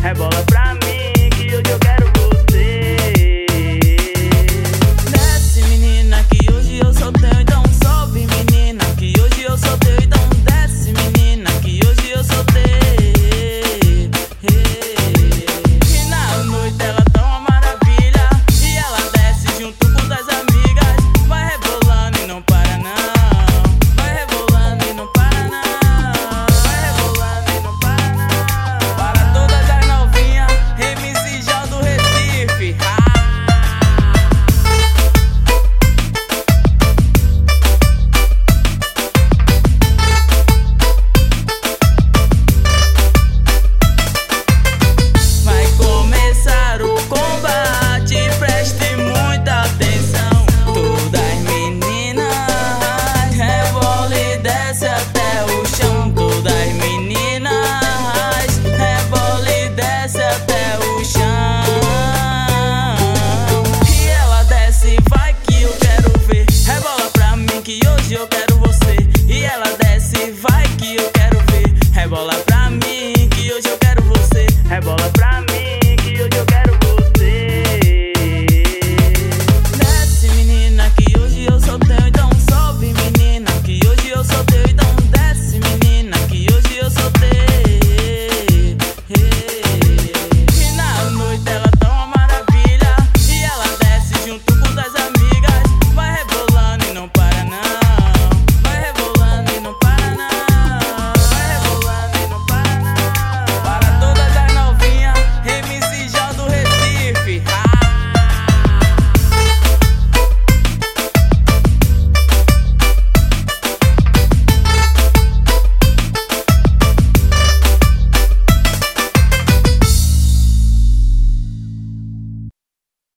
Rebola pra mim que hoje eu quero você. Desce menina que hoje eu sou teu, então sobe menina que hoje eu sou teu, então desce menina que hoje eu sou teu. E na noite ela tá uma maravilha e ela desce junto com as amigas. Vai rebolando e não para não, vai rebolando e não para não, vai rebolando e não para não. Para todas as novinhas, MC Jó do Recife. Vai começar o combate, preste muita atenção. Todas as meninas, rebola e desce até o chão. Todas as meninas, rebola e desce até o chão. E ela desce, vai que eu quero ver. Rebola pra mim que hoje eu quero você. E ela desce, vai que eu quero ver. Rebola pra mim que hoje eu quero você. Rebola pra mim